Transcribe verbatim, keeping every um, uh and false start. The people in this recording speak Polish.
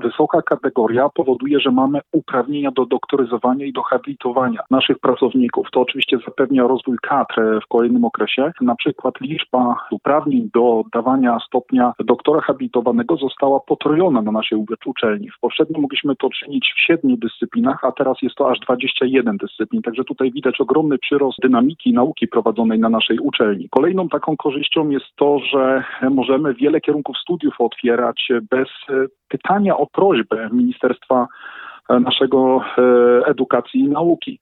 wysoka kategoria powoduje, że mamy uprawnienia do doktoryzowania i do habilitowania naszych pracowników. To oczywiście zapewnia rozwój kadr w kolejnym okresie. Na przykład liczba uprawnień do dawania stopnia doktora habilitowanego została potrojona na naszej uczelni. Poprzednio mogliśmy to czynić w siedmiu dyscyplinach, a teraz jest to aż dwadzieścia jeden dyscyplin. Także tutaj widać ogromny przyrost dynamiki nauki prowadzonej na naszej uczelni. Kolejną taką korzyścią jest to, że możemy wiele kierunków studiów otwierać bez pytania o prośbę Ministerstwa naszego edukacji i nauki.